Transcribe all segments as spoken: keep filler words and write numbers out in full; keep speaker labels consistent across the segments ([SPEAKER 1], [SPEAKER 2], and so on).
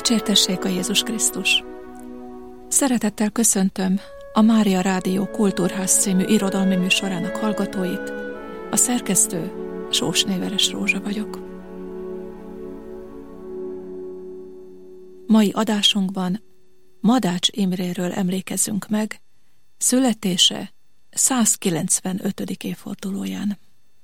[SPEAKER 1] Dicsértessék a Jézus Krisztus! Szeretettel köszöntöm a Mária Rádió Kultúrház című irodalmi műsorának hallgatóit. A szerkesztő Sósné-Veres Rózsa vagyok. Mai adásunkban Madács Imréről emlékezzünk meg születése százkilencvenötödik évfordulóján.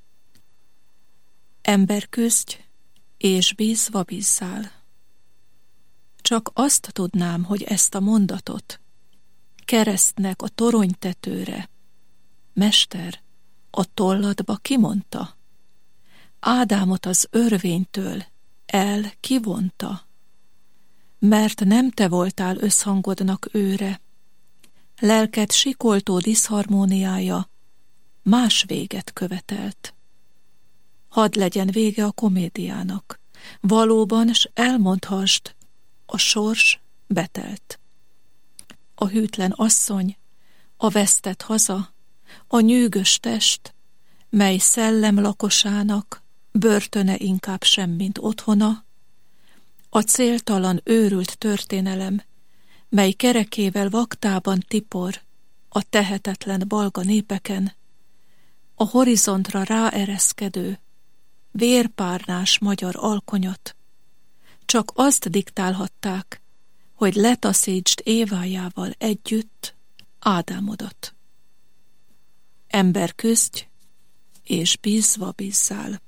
[SPEAKER 1] Ember küzdj, és bízva bízzál. Csak azt tudnám, hogy ezt a mondatot keresztnek a toronytetőre, Mester, a tolladba kimondta, Ádámot az örvénytől el kivonta, mert nem te voltál összhangodnak őre, lelked sikoltó diszharmóniája más véget követelt. Hadd legyen vége a komédiának, valóban s elmondhassd, a sors betelt. A hűtlen asszony, a vesztett haza, a nyűgös test, mely szellem lakosának börtöne inkább sem, mint otthona, a céltalan őrült történelem, mely kerekével vaktában tipor a tehetetlen balga népeken, a horizontra ráereszkedő, vérpárnás magyar alkonyat, csak azt diktálhatták, hogy letaszítsd Évájával együtt Ádámodat. Ember küzdj, és bízva bízzál.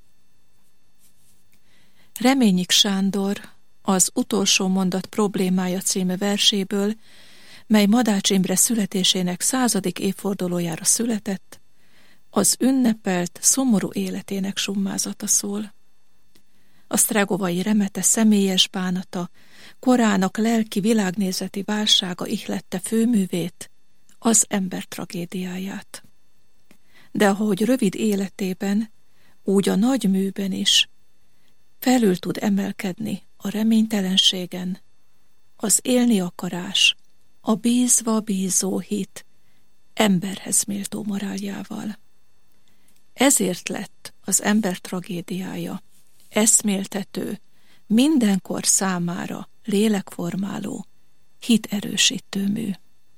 [SPEAKER 1] Reményik Sándor az Utolsó mondat problémája című verséből, mely Madács Imre születésének századik évfordulójára született, az ünnepelt, szomorú életének summázata szól. A sztrágovai remete személyes bánata, korának lelki világnézeti válsága ihlette főművét, az ember tragédiáját. De ahogy rövid életében, úgy a nagy műben is felül tud emelkedni a reménytelenségen, az élni akarás, a bízva bízó hit emberhez méltó moráljával. Ezért lett az ember tragédiája eszméltető, mindenkor számára lélekformáló, hiterősítő mű.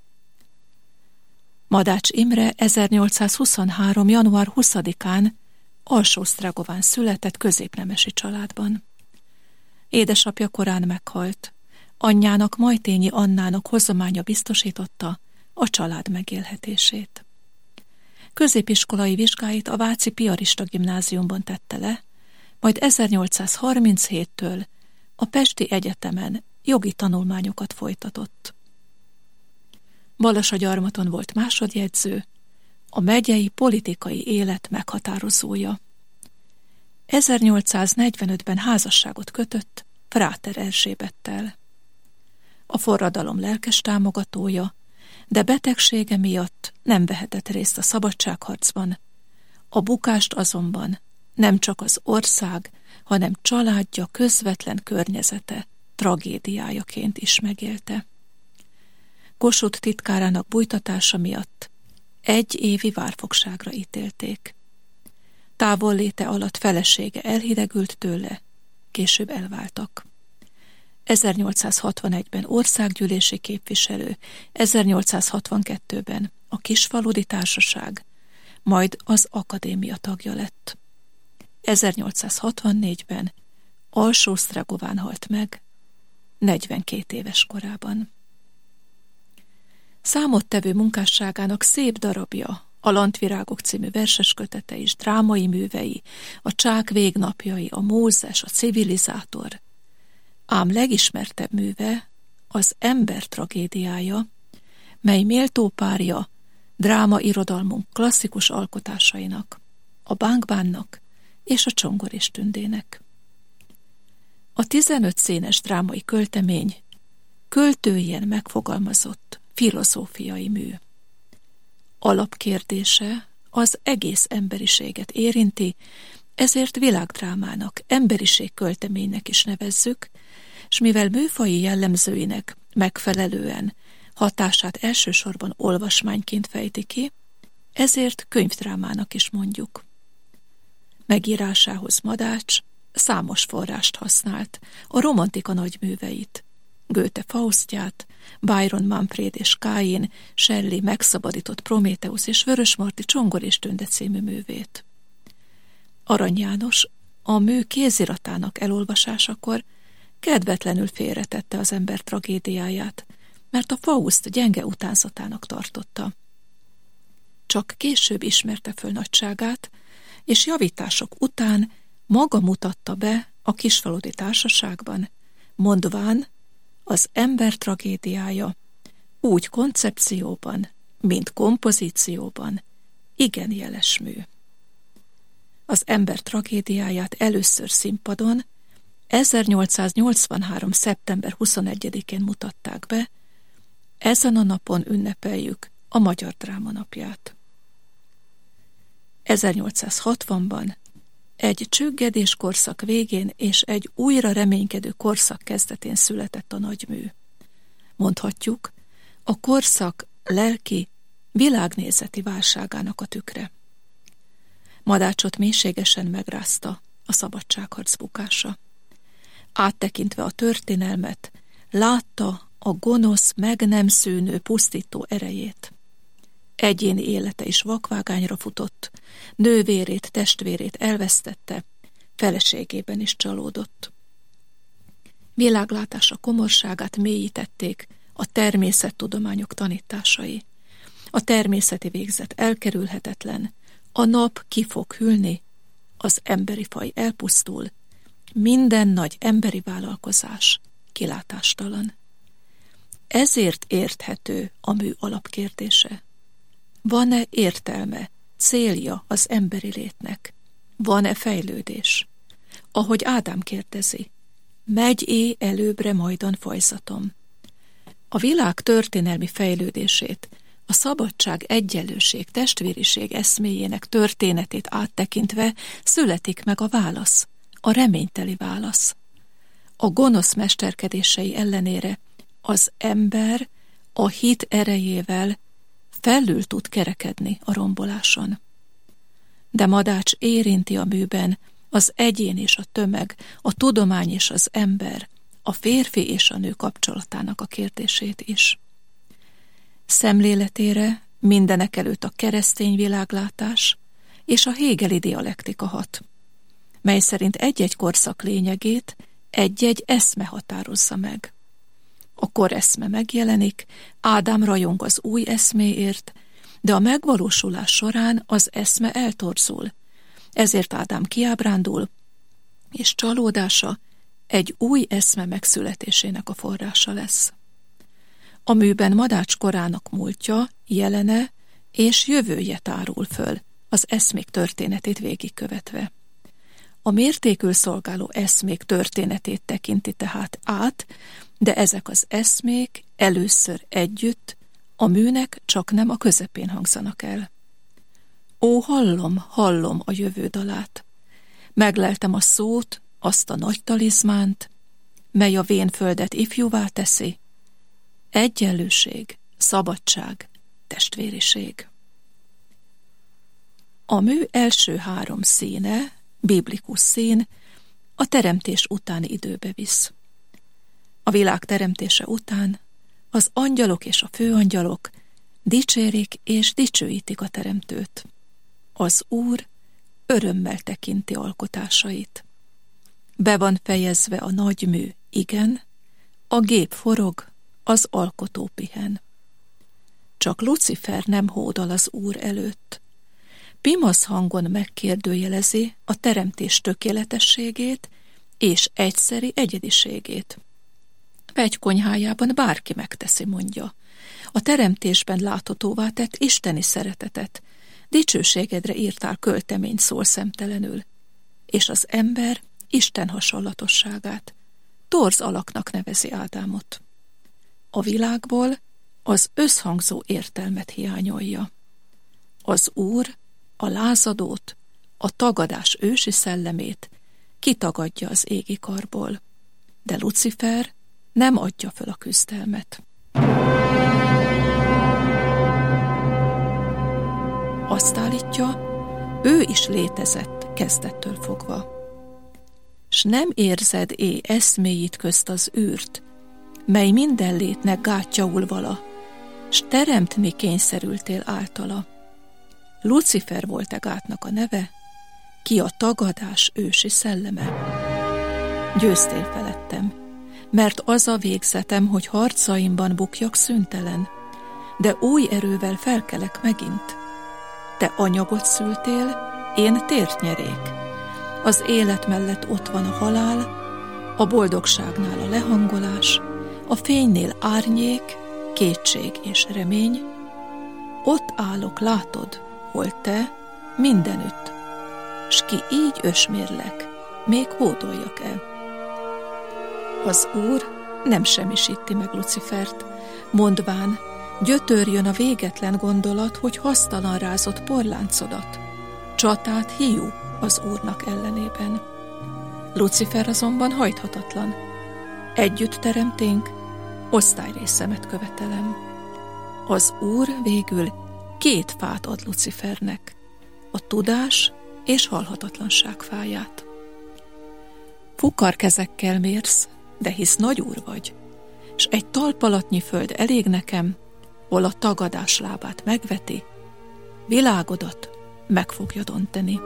[SPEAKER 1] Madács Imre ezernyolcszázhuszonhárom. január huszadikán Alsó-Sztrágován született középnemesi családban. Édesapja korán meghalt, anyjának, Majtényi Annának hozománya biztosította a család megélhetését. Középiskolai vizsgáit a váci piarista gimnáziumban tette le, majd ezernyolcszázharminchéttől a Pesti Egyetemen jogi tanulmányokat folytatott. Balasagyarmaton volt másodjegyző, a megyei politikai élet meghatározója. ezernyolcszáznegyvenötben házasságot kötött Fráter Erzsébettel. A forradalom lelkes támogatója, de betegsége miatt nem vehetett részt a szabadságharcban, a bukást azonban nem csak az ország, hanem családja, közvetlen környezete tragédiájaként is megélte. Kossuth titkárának bújtatása miatt egy évi várfogságra ítélték. Távolléte alatt felesége elhidegült tőle, később elváltak. ezernyolcszázhatvanegyben országgyűlési képviselő, ezernyolcszázhatvankettőben a Kisfaludy Társaság, majd az akadémia tagja lett. ezernyolcszázhatvannégyben Alsó-Sztrágován halt meg, negyvenkét éves korában. Számottevő munkásságának szép darabja, a Lantvirágok című verseskötete és drámai művei, a Csák végnapjai, a Mózes, a Civilizátor. Ám legismertebb műve az Ember tragédiája, mely méltó párja drámairodalmunk klasszikus alkotásainak, a Bánk-Bánnak és a Csongor és Tündének. A tizenöt színes drámai költemény költőjen megfogalmazott filozófiai mű. Alapkérdése az egész emberiséget érinti, ezért világdrámának, emberiség-költeménynek is nevezzük, s mivel műfaji jellemzőinek megfelelően hatását elsősorban olvasmányként fejti ki, ezért könyvdrámának is mondjuk. Megírásához Madács számos forrást használt, a romantika nagyműveit, Goethe Faustját, Byron Manfred és Káin, Shelley Megszabadított Prométheusz és Vörösmarty Csongor és Tünde című művét. Arany János a mű kéziratának elolvasásakor kedvetlenül félretette az ember tragédiáját, mert a Faust gyenge utánzatának tartotta. Csak később ismerte föl nagyságát, és javítások után maga mutatta be a Kisfaludy Társaságban, mondván, az ember tragédiája úgy koncepcióban, mint kompozícióban igen jeles mű. Az ember tragédiáját először színpadon ezernyolcszáznyolcvanhárom. szeptember huszonegyedikén mutatták be, ezen a napon ünnepeljük a Magyar Dráma Napját. ezernyolcszázhatvanban egy csüggedés korszak végén és egy újra reménykedő korszak kezdetén született a nagymű. Mondhatjuk, a korszak lelki, világnézeti válságának a tükre. Madácsot mélységesen megrázta a szabadságharc bukása. Áttekintve a történelmet, látta a gonosz, meg nem szűnő, pusztító erejét. Egyéni élete is vakvágányra futott, nővérét, testvérét elvesztette, feleségében is csalódott. Világlátása komorságát mélyítették a természettudományok tanításai. A természeti végzet elkerülhetetlen, a nap ki fog hűlni, az emberi faj elpusztul, minden nagy emberi vállalkozás kilátástalan. Ezért érthető a mű alapkérdése. Van-e értelme, célja az emberi létnek? Van-e fejlődés? Ahogy Ádám kérdezi, megy-é előbbre majdan fajzatom? A világ történelmi fejlődését, a szabadság, egyenlőség, testvériség eszméjének történetét áttekintve születik meg a válasz, a reményteli válasz. A gonosz mesterkedései ellenére az ember a hit erejével felül tud kerekedni a romboláson. De Madács érinti a műben az egyén és a tömeg, a tudomány és az ember, a férfi és a nő kapcsolatának a kérdését is. Szemléletére mindenekelőtt a keresztény világlátás és a hegeli dialektika hat, mely szerint egy-egy korszak lényegét egy-egy eszme határozza meg. A koreszme megjelenik, Ádám rajong az új eszméért, de a megvalósulás során az eszme eltorzul, ezért Ádám kiábrándul, és csalódása egy új eszme megszületésének a forrása lesz. A műben Madács korának múltja, jelene és jövője tárul föl, az eszmék történetét végigkövetve. A mértékül szolgáló eszmék történetét tekinti tehát át, de ezek az eszmék először együtt, a műnek csak nem a közepén hangzanak el. Ó, hallom, hallom a jövő dalát. Megleltem a szót, azt a nagy talizmánt, mely a vén földet ifjúvá teszi. Egyenlőség, szabadság, testvériség. A mű első három színe, biblikus szín, a teremtés utáni időbe visz. A világ teremtése után az angyalok és a főangyalok dicsérik és dicsőítik a teremtőt. Az Úr örömmel tekinti alkotásait. Be van fejezve a nagy mű, igen, a gép forog, az alkotó pihen. Csak Lucifer nem hódol az Úr előtt. Pimasz hangon megkérdőjelezi a teremtés tökéletességét és egyszeri egyediségét. Pegykonyhájában bárki megteszi, mondja. A teremtésben láthatóvá tett isteni szeretetet, dicsőségedre írtál költeményt szól szemtelenül, és az ember Isten hasonlatosságát, torz alaknak nevezi Ádámot. A világból az összhangzó értelmet hiányolja. Az Úr a lázadót, a tagadás ősi szellemét kitagadja az égi karból, de Lucifer nem adja föl a küzdelmet. Azt állítja, ő is létezett kezdettől fogva. s nem érzed-é eszméit közt az űrt, mely minden létnek gátjaul vala, s teremtni kényszerültél általa. Lucifer volt e gátnak a neve, ki a tagadás ősi szelleme. Győztél felettem, mert az a végzetem, hogy harcaimban bukjak szüntelen, de új erővel felkelek megint. Te anyagot szültél, én tért nyerék. Az élet mellett ott van a halál, a boldogságnál a lehangolás, a fénynél árnyék, kétség és remény. Ott állok, látod, hol te, mindenütt, s ki így ösmérlek, még hódoljak-e. Az Úr nem semmisíti meg Lucifert, mondván, gyötörjön a végetlen gondolat, hogy hasztalan rázott porláncodat, csatát hiú az Úrnak ellenében. Lucifer azonban hajthatatlan. Együtt teremténk, osztályrészemet követelem. Az Úr végül két fát ad Lucifernek, a tudás és halhatatlanság fáját. Fukar kezekkel mérsz, de hisz nagy úr vagy, s egy talpalatnyi föld elég nekem, hol a tagadás lábát megveti, világodat meg fogja dönteni.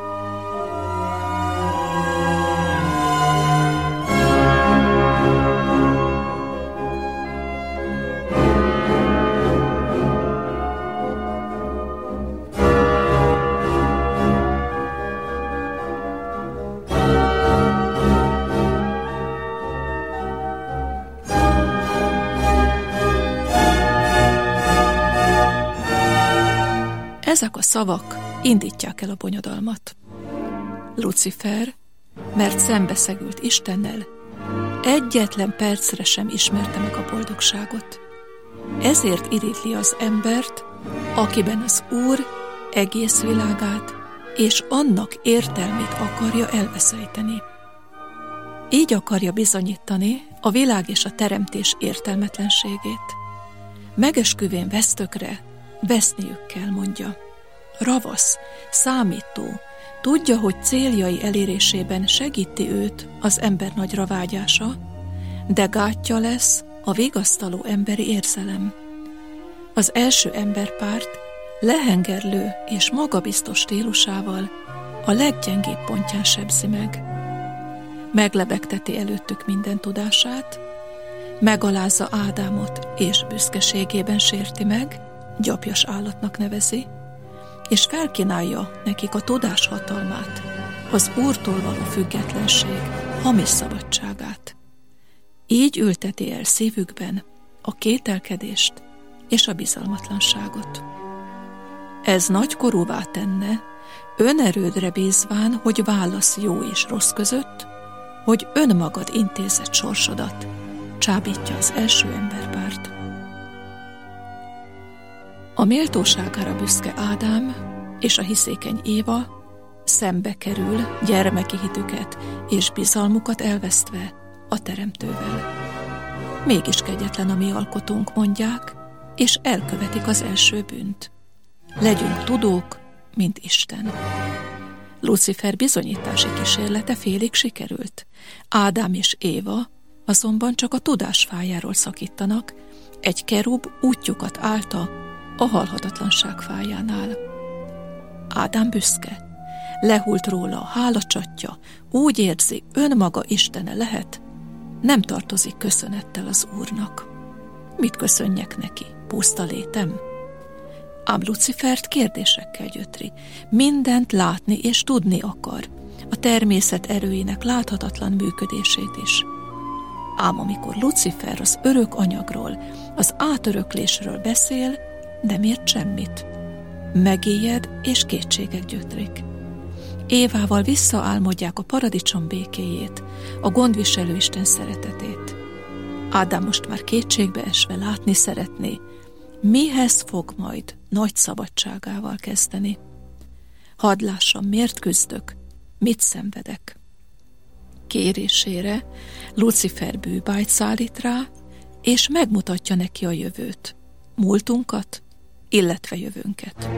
[SPEAKER 1] Ezek a szavak indítják el a bonyodalmat. Lucifer, mert szembeszegült Istennel, egyetlen percre sem ismerte meg a boldogságot. Ezért irítli az embert, akiben az Úr egész világát és annak értelmét akarja elveszejteni. Így akarja bizonyítani a világ és a teremtés értelmetlenségét. Megesküvén vesztökre veszniük kell, mondja. Ravasz, számító, tudja, hogy céljai elérésében segíti őt az ember nagyra vágyása, de gátja lesz a vigasztaló emberi érzelem. Az első emberpárt lehengerlő és magabiztos stílusával a leggyengébb pontján sebzi meg. Meglebegteti előttük minden tudását, megalázza Ádámot és büszkeségében sérti meg, gyapjas állatnak nevezi, és felkínálja nekik a tudás hatalmát, az Úrtól való függetlenség hamis szabadságát. Így ülteti el szívükben a kételkedést és a bizalmatlanságot. Ez nagykorúvá tenne, önerődre bízván, hogy válasz jó és rossz között, hogy önmagad intézett sorsodat, csábítja az első emberpárt. A méltóságára büszke Ádám és a hiszékeny Éva szembe kerül gyermeki hitüket és bizalmukat elvesztve a Teremtővel. Mégis kegyetlen a mi alkotónk, mondják, és elkövetik az első bűnt. Legyünk tudók, mint Isten. Lucifer bizonyítási kísérlete félig sikerült. Ádám és Éva azonban csak a tudás fájáról szakítanak, egy kerub útjukat állta a halhatatlanság fájánál. Ádám büszke, lehult róla a hálacsatja, úgy érzi, önmaga istene lehet, nem tartozik köszönettel az Úrnak. Mit köszönjek neki, puszta létem? Ám Lucifert kérdésekkel gyötri, mindent látni és tudni akar, a természet erőinek láthatatlan működését is. Ám amikor Lucifer az örök anyagról, az átöröklésről beszél, nem ért semmit. Megijed és kétségek gyötrik. Évával visszaálmodják a paradicsom békéjét, a gondviselő Isten szeretetét. Ádám most már kétségbe esve látni szeretné, mihez fog majd nagy szabadságával kezdeni. Hadd lássam, miért küzdök, mit szenvedek. Kérésére Lucifer bűbájt szállít rá, és megmutatja neki a jövőt, múltunkat, illetve jövőnket.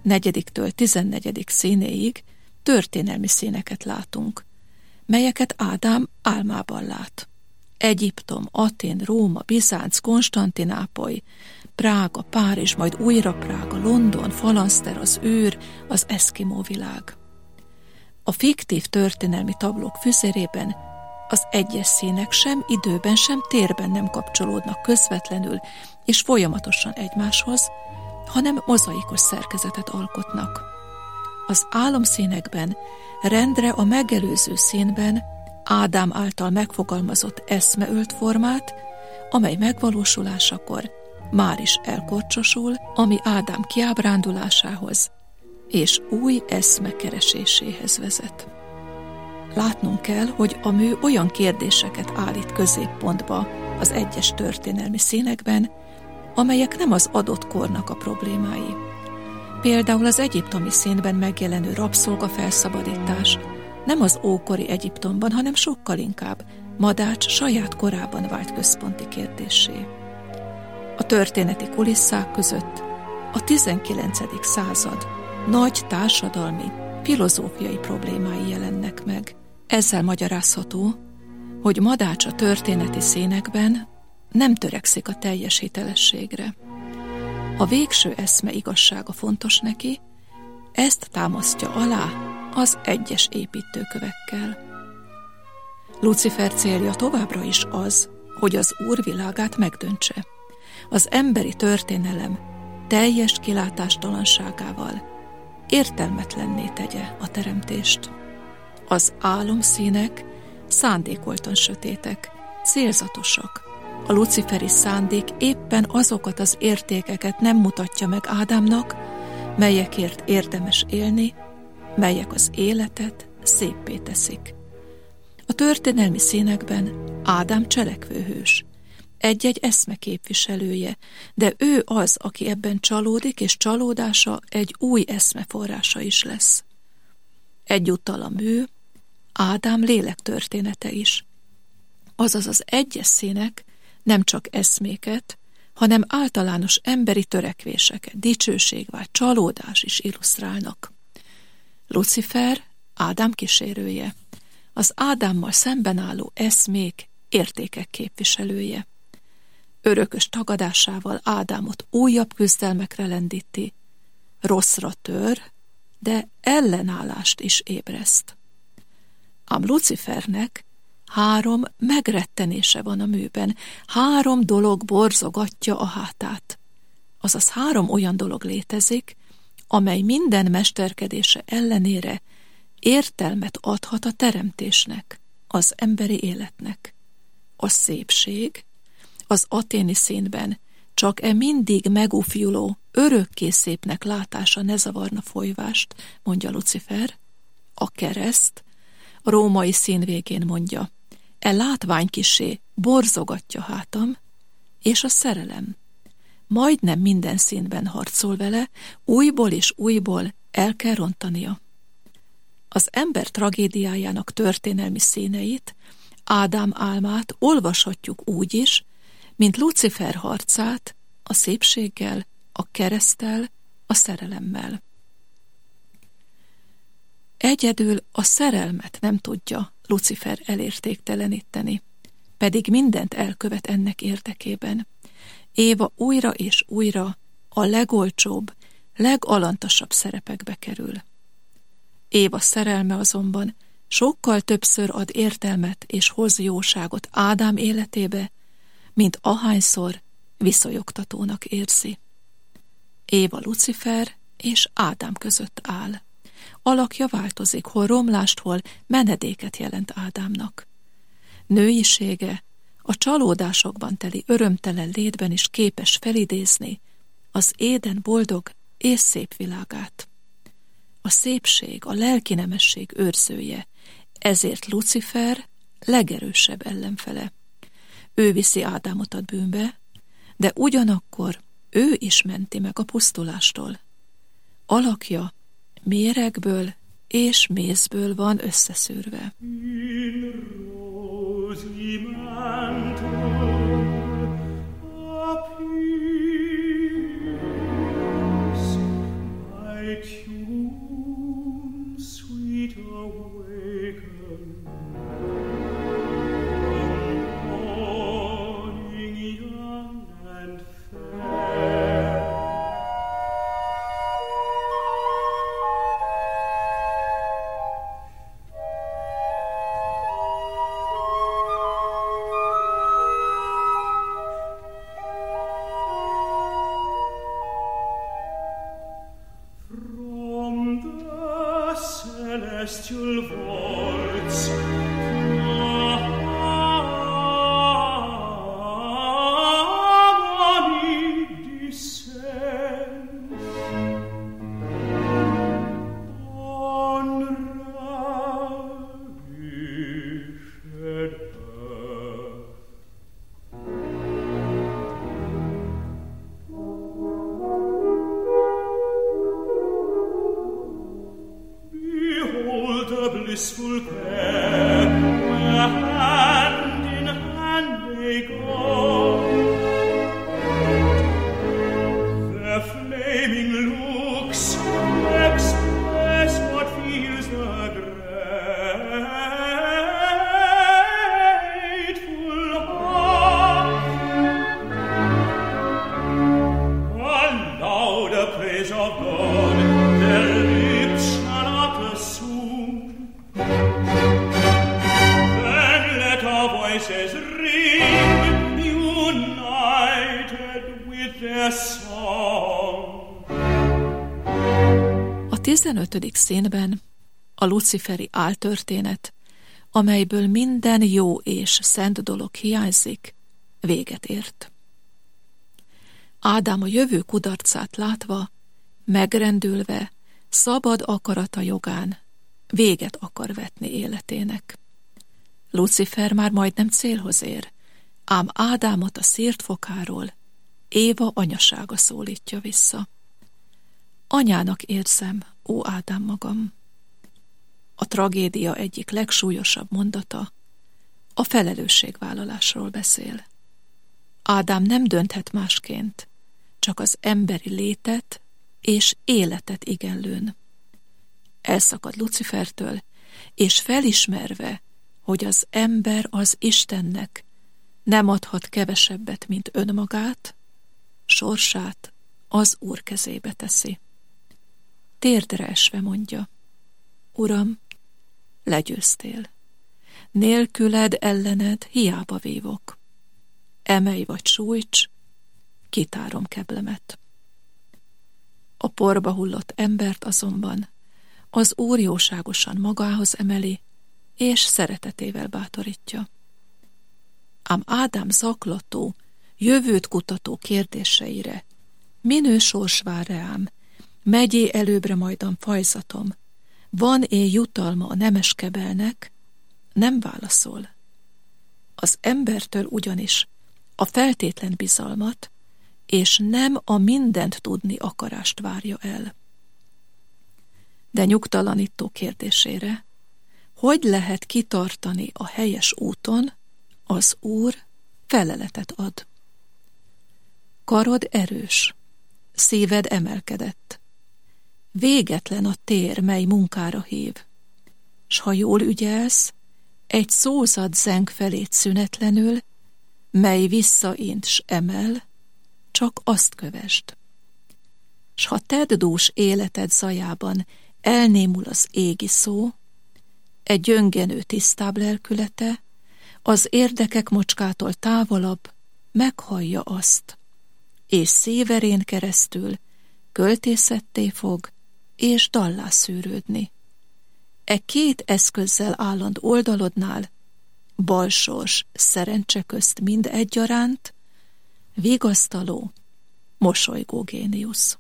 [SPEAKER 1] negyediktől tizennegyedik színéig történelmi színeket látunk, melyeket Ádám álmában lát. Egyiptom, Atén, Róma, Bizánc, Konstantinápoly, Prága, Párizs, majd újra Prága, London, Falanszter, az űr, az eszkimó világ. A fiktív történelmi tablók füzérében az egyes színek sem időben, sem térben nem kapcsolódnak közvetlenül és folyamatosan egymáshoz, hanem mozaikos szerkezetet alkotnak. Az álomszínekben rendre a megelőző színben Ádám által megfogalmazott eszme ölt formát, amely megvalósulásakor már is elkorcsosul, ami Ádám kiábrándulásához és új eszme kereséséhez vezet. Látnunk kell, hogy a mű olyan kérdéseket állít középpontba az egyes történelmi színekben, amelyek nem az adott kornak a problémái. Például az egyiptomi színben megjelenő rabszolgafelszabadítás nem az ókori Egyiptomban, hanem sokkal inkább Madács saját korában vált központi kérdéssé. A történeti kulisszák között a tizenkilencedik század nagy társadalmi, filozófiai problémái jelennek meg. Ezzel magyarázható, hogy Madács a történeti színekben nem törekszik a teljes hitelességre. A végső eszme igazsága fontos neki, ezt támasztja alá az egyes építőkövekkel. Lucifer célja továbbra is az, hogy az Úr világát megdöntse. Az emberi történelem teljes kilátástalanságával értelmetlenné tegye a teremtést. Az álomszínek szándékoltan sötétek, célzatosak. A luciferi szándék éppen azokat az értékeket nem mutatja meg Ádámnak, melyekért érdemes élni, melyek az életet széppé teszik. A történelmi színekben Ádám cselekvőhős, egy-egy eszme képviselője, de ő az, aki ebben csalódik, és csalódása egy új eszme forrása is lesz. Egyúttal a mű Ádám lélektörténete is. Azaz az egyes színek nem csak eszméket, hanem általános emberi törekvéseket, dicsőségvágy, csalódás is illusztrálnak. Lucifer Ádám kísérője, az Ádámmal szemben álló eszmék, értékek képviselője. Örökös tagadásával Ádámot újabb küzdelmekre lendíti, rosszra tör, de ellenállást is ébreszt. Ám Lucifernek három megrettenése van a műben, három dolog borzogatja a hátát. Azaz három olyan dolog létezik, amely minden mesterkedése ellenére értelmet adhat a teremtésnek, az emberi életnek. A szépség, az athéni színben csak e mindig megúfjuló, örökké szépnek látása ne zavarna folyvást, mondja Lucifer. A kereszt, a római szín végén mondja, e látvány kissé borzogatja hátam, és a szerelem. Majdnem minden színben harcol vele, újból és újból el kell rontania. Az ember tragédiájának történelmi színeit, Ádám álmát olvashatjuk úgy is, mint Lucifer harcát a szépséggel, a kereszttel, a szerelemmel. Egyedül a szerelmet nem tudja Lucifer elértékteleníteni, pedig mindent elkövet ennek érdekében. Éva újra és újra a legolcsóbb, legalantasabb szerepekbe kerül. Éva szerelme azonban sokkal többször ad értelmet és hoz jóságot Ádám életébe, mint ahányszor viszonyogtatónak érzi. Éva Lucifer és Ádám között áll. Alakja változik, hol romlást, hol menedéket jelent Ádámnak. Nőisége a csalódásokban teli örömtelen létben is képes felidézni az éden boldog és szép világát. A szépség, a lelkinemesség őrzője, ezért Lucifer legerősebb ellenfele. Ő viszi Ádámot a bűnbe, de ugyanakkor ő is menti meg a pusztulástól. Alakja méregből és mézből van összeszűrve.
[SPEAKER 2] celestial vaults. Blissful pair, where hand in hand they go, their flaming looks express what feels the grateful heart. A louder praise of God their lips shall utter soon. Then let our voices ring, united with their song.
[SPEAKER 1] A tizenötödik színben a luciferi áltörténet, amelyből minden jó és szent dolog hiányzik, véget ért. Ádám a jövő kudarcát látva, megrendülve, szabad akarata jogán véget akar vetni életének. Lucifer már majdnem célhoz ér, ám Ádámot a szírt fokáról Éva anyasága szólítja vissza. Anyának érzem, ó Ádám magam. A tragédia egyik legsúlyosabb mondata a felelősségvállalásról beszél. Ádám nem dönthet másként, csak az emberi létet és életet igenlőn. Elszakad Lucifertől, és felismerve, hogy az ember az Istennek nem adhat kevesebbet, mint önmagát, sorsát az Úr kezébe teszi. Térdre esve mondja: Uram, legyőztél. Nélküled ellened hiába vívok. Emelj vagy sújts, kitárom keblemet. A porba hullott embert azonban az Úr jóságosan magához emeli, és szeretetével bátorítja. Ám Ádám zaklató, jövőt kutató kérdéseire: minő sors vár reám, megyé előbbre majdan fajzatom, van-e jutalma a nemes kebelnek? Nem válaszol. Az embertől ugyanis a feltétlen bizalmat és nem a mindent tudni akarást várja el. De nyugtalanító kérdésére, hogy lehet kitartani a helyes úton, az Úr feleletet ad. Karod erős, szíved emelkedett. Végetlen a tér, mely munkára hív, s ha jól ügyelsz, egy szózat zeng felét szünetlenül, mely visszaint s emel, csak azt kövesd. S ha tedd dús életed zajában elnémul az égi szó, egy gyöngenő tisztább lelkülete, az érdekek mocskától távolabb meghallja azt, és szíverén keresztül költészetté fog, és dallá szűrődni. E két eszközzel álland oldalodnál, balsors szerencse közt mind egyaránt, vigasztaló, mosolygó géniusz.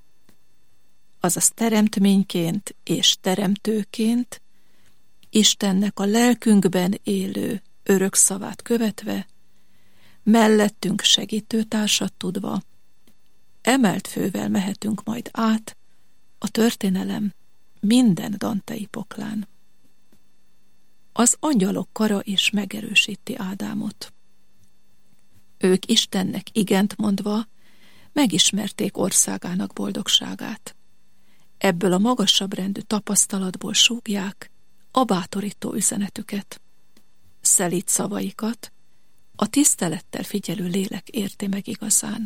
[SPEAKER 1] Azaz teremtményként és teremtőként, Istennek a lelkünkben élő örök szavát követve, mellettünk segítőtársat tudva, emelt fővel mehetünk majd át a történelem minden dantei poklán. Az angyalok kara is megerősíti Ádámot. Ők Istennek igent mondva megismerték országának boldogságát. Ebből a magasabb rendű tapasztalatból súgják a bátorító üzenetüket. Szelíd szavaikat a tisztelettel figyelő lélek érti meg igazán.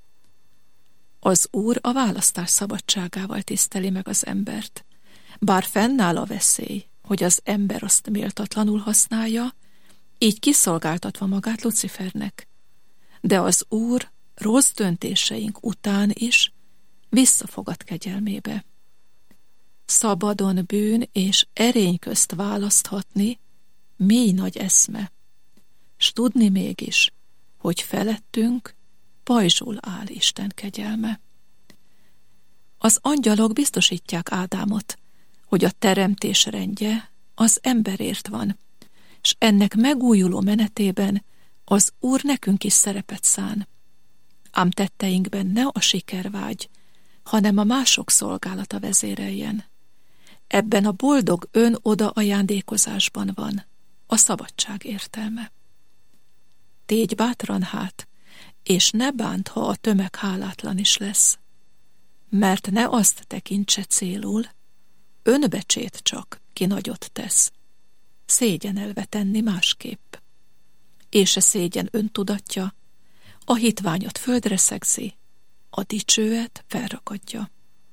[SPEAKER 1] Az Úr a választás szabadságával tiszteli meg az embert, bár fennáll a veszély, hogy az ember azt méltatlanul használja, így kiszolgáltatva magát Lucifernek. De az Úr rossz döntéseink után is visszafogad kegyelmébe. Szabadon bűn és erény közt választhatni, mély nagy eszme, s tudni mégis, hogy felettünk pajzsul áll Isten kegyelme. Az angyalok biztosítják Ádámot, hogy a teremtés rendje az emberért van, s ennek megújuló menetében az Úr nekünk is szerepet szán. Ám tetteinkben ne a sikervágy, hanem a mások szolgálata vezéreljen. Ebben a boldog ön-oda ajándékozásban van a szabadság értelme. Tégy bátran hát, és ne bánt, ha a tömeg hálátlan is lesz, mert ne azt tekintse célul, önbecsét csak, ki nagyot tesz, szégyenelve tenni másképp. És a szégyen öntudatja, a hitványot földre szegzi, a dicsőet felrakadja.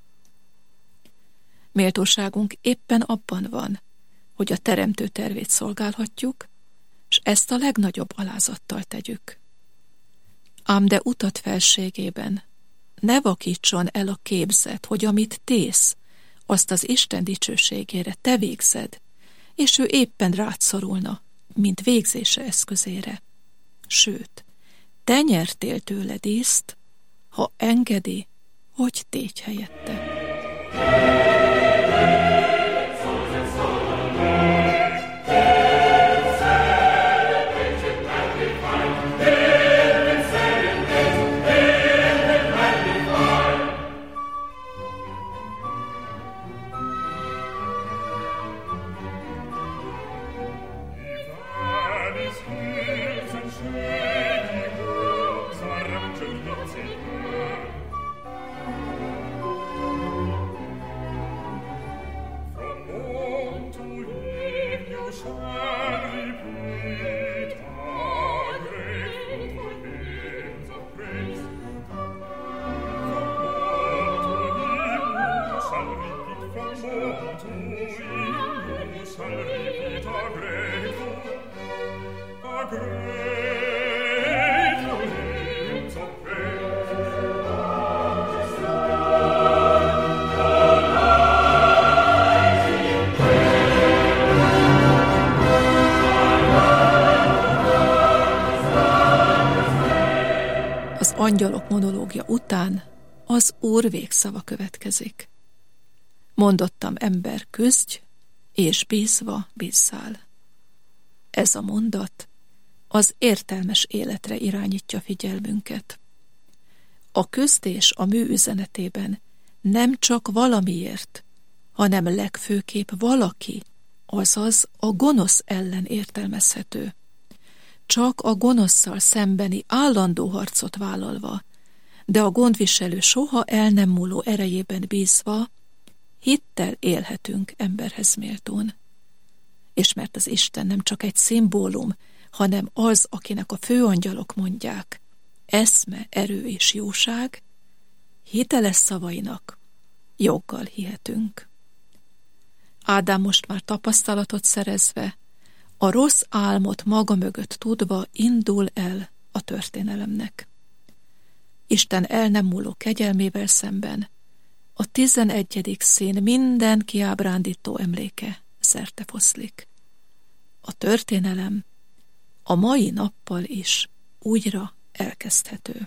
[SPEAKER 1] Méltóságunk éppen abban van, hogy a teremtő tervét szolgálhatjuk, s ezt a legnagyobb alázattal tegyük. Ám de utat felségében ne vakítson el a képzet, hogy amit tész, azt az Isten dicsőségére te végzed, és ő éppen rád szorulna, mint végzése eszközére. Sőt, te nyertél tőle díszt, ha engedi, hogy tégy helyette. Angyalok monológia után az Úr végszava következik. Mondottam, ember, küzdj, és bízva bízzál. Ez a mondat az értelmes életre irányítja figyelmünket. A küzdés a mű üzenetében nem csak valamiért, hanem legfőképp valaki, azaz a gonosz ellen értelmezhető. Csak a gonoszszal szembeni állandó harcot vállalva, de a gondviselő soha el nem múló erejében bízva, hittel élhetünk emberhez méltón. És mert az Isten nem csak egy szimbólum, hanem az, akinek a főangyalok mondják, eszme, erő és jóság, hiteles szavainak joggal hihetünk. Ádám most már tapasztalatot szerezve, a rossz álmot maga mögött tudva indul el a történelemnek. Isten el nem múló kegyelmével szemben a tizenegyedik szín minden kiábrándító emléke szerte foszlik. A történelem a mai nappal is újra elkezdhető.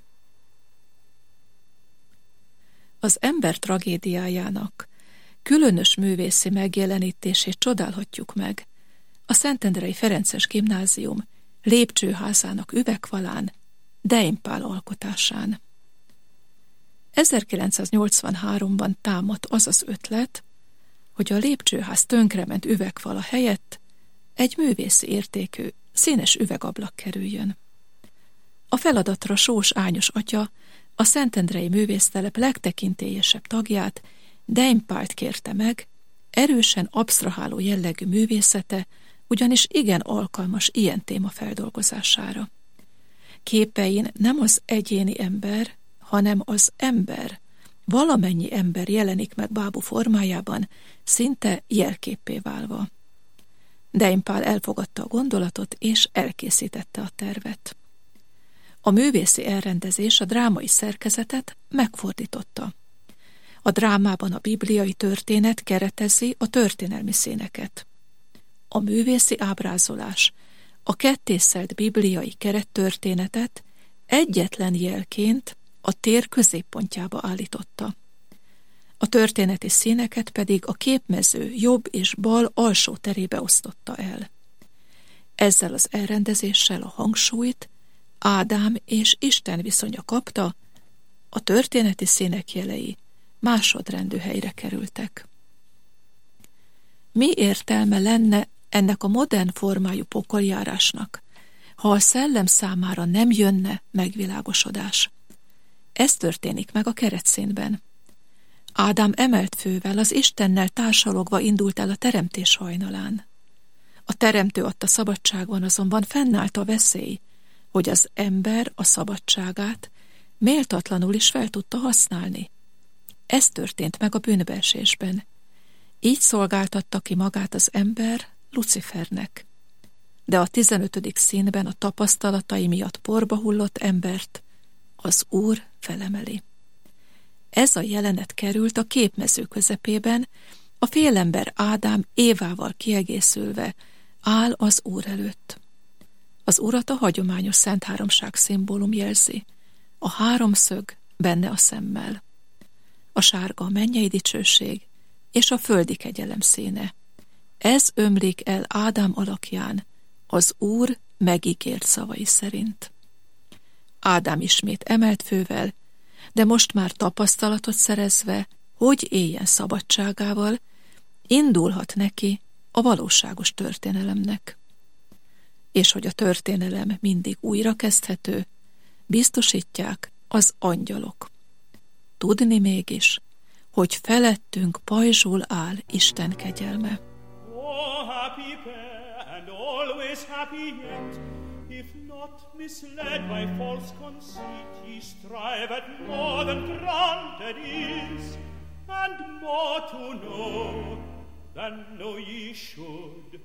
[SPEAKER 1] Az ember tragédiájának különös művészi megjelenítését csodálhatjuk meg a Szentendrei Ferences Gimnázium lépcsőházának üvegfalán, Dein Pál alkotásán. ezerkilencszáznyolcvanháromban támadt az az ötlet, hogy a lépcsőház tönkrement üvegfala helyett egy művészi értékű, színes üvegablak kerüljön. A feladatra Sós Ányos atya, a Szentendrei Művésztelep legtekintélyesebb tagját, Dein Pált kérte meg, erősen absztraháló jellegű művészete, ugyanis igen alkalmas ilyen téma feldolgozására. Képein nem az egyéni ember, hanem az ember, valamennyi ember jelenik meg bábú formájában, szinte jelképpé válva. Dein Pál elfogadta a gondolatot, és elkészítette a tervet. A művészi elrendezés a drámai szerkezetet megfordította. A drámában a bibliai történet keretezi a történelmi színeket. A művészi ábrázolás a kettészelt bibliai kerettörténetet egyetlen jelként a tér középpontjába állította. A történeti színeket pedig a képmező jobb és bal alsó terébe osztotta el. Ezzel az elrendezéssel a hangsúlyt Ádám és Isten viszonya kapta, a történeti színek jelei másodrendű helyre kerültek. Mi értelme lenne ennek a modern formájú pokoljárásnak, ha a szellem számára nem jönne megvilágosodás? Ez történik meg a keresztszínben. Ádám emelt fővel, az Istennel társalogva indult el a teremtés hajnalán. A teremtő adta szabadságban azonban fennállt a veszély, hogy az ember a szabadságát méltatlanul is fel tudta használni. Ez történt meg a bűnbeesésben. Így szolgáltatta ki magát az ember Lucifernek. De a tizenötödik színben a tapasztalatai miatt porba hullott embert az Úr felemeli. Ez a jelenet került a képmező közepében, a félember Ádám Évával kiegészülve áll az Úr előtt. Az Urat a hagyományos Szent Háromság szimbólum jelzi, a háromszög benne a szemmel. A sárga a mennyei dicsőség és a földi kegyelem színe. Ez ömlik el Ádám alakján, az Úr megígért szavai szerint. Ádám ismét emelt fővel, de most már tapasztalatot szerezve, hogy éljen szabadságával, indulhat neki a valóságos történelemnek. És hogy a történelem mindig újra kezdhető, biztosítják az angyalok. Tudni mégis, hogy felettünk pajzsul áll Isten kegyelme.
[SPEAKER 2] Oh, happy pair, and always happy yet, if not misled by false conceit, ye strive at more than granted is, and more to know than know ye should.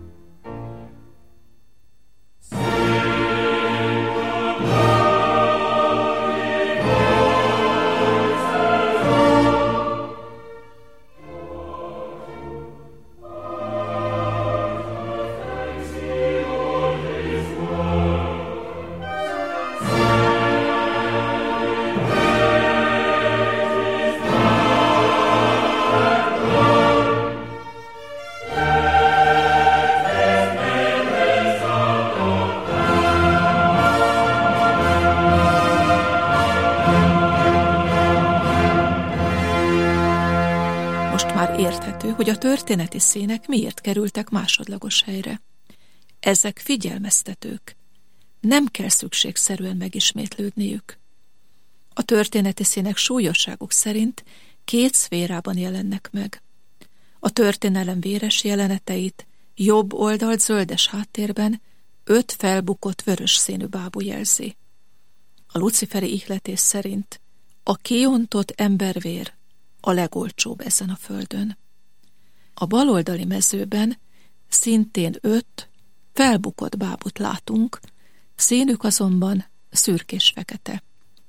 [SPEAKER 1] Érthető, hogy a történeti színek miért kerültek másodlagos helyre. Ezek figyelmeztetők. Nem kell szükségszerűen megismétlődniük. A történeti színek súlyosságuk szerint két szférában jelennek meg. A történelem véres jeleneteit jobb oldalt zöldes háttérben öt felbukott vörös színű bábú jelzi. A luciferi ihletés szerint a kiontott embervér a legolcsóbb ezen a földön. A baloldali mezőben szintén öt felbukott bábut látunk, színük azonban szürkés-fekete.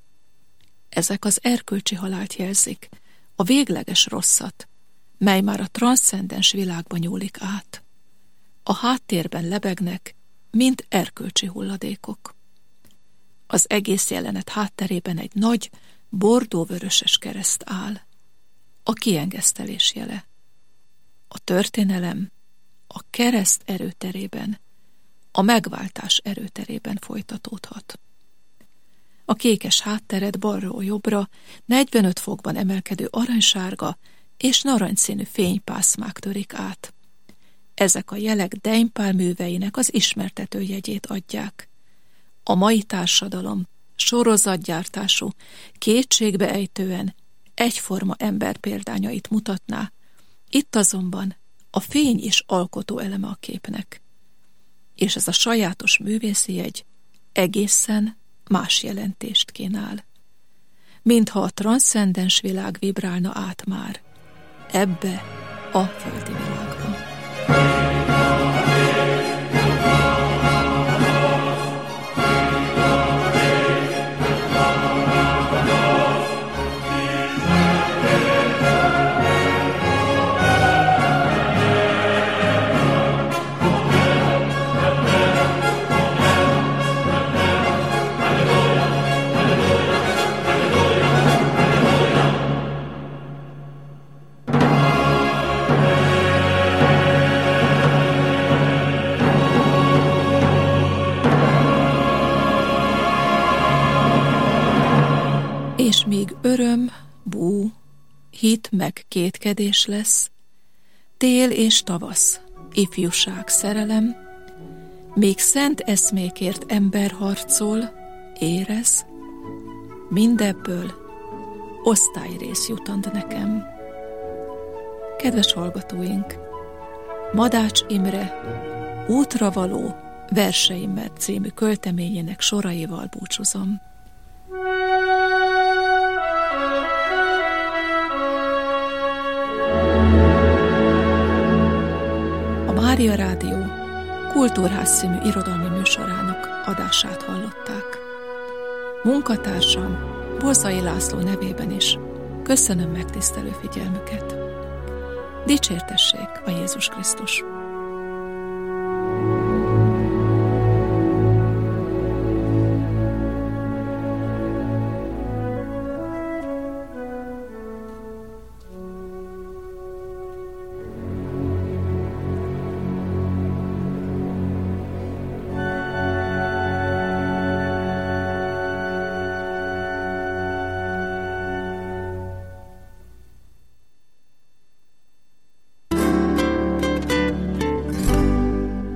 [SPEAKER 1] Ezek az erkölcsi halált jelzik, a végleges rosszat, mely már a transzcendens világba nyúlik át. A háttérben lebegnek, mint erkölcsi hulladékok. Az egész jelenet hátterében egy nagy, bordóvöröses kereszt áll. A kiengesztelés jele. A történelem a kereszt erőterében, a megváltás erőterében folytatódhat. A kékes hátteret balról jobbra negyvenöt fokban emelkedő aranysárga és narancsszínű fénypászmák törik át. Ezek a jelek Deimpál műveinek az ismertető jegyét adják. A mai társadalom sorozatgyártású, kétségbeejtően egyforma ember példányait mutatná, itt azonban a fény is alkotó eleme a képnek. És ez a sajátos művészi jegy egészen más jelentést kínál. Mintha a transzcendens világ vibrálna át már ebbe a földi világba.
[SPEAKER 2] Yeah.
[SPEAKER 1] öröm, bú, hit meg kétkedés lesz, tél és tavasz, ifjúság, szerelem, még szent eszmékért ember harcol, érez, mindebből osztályrész jutant nekem. Kedves hallgatóink, Madács Imre Útra való verseimmel című költeményének soraival búcsúzom. A Mária Rádió Kultúrház című irodalmi műsorának adását hallották. Munkatársam Borzai László nevében is köszönöm megtisztelő figyelmüket. Dicsértessék a Jézus Krisztus!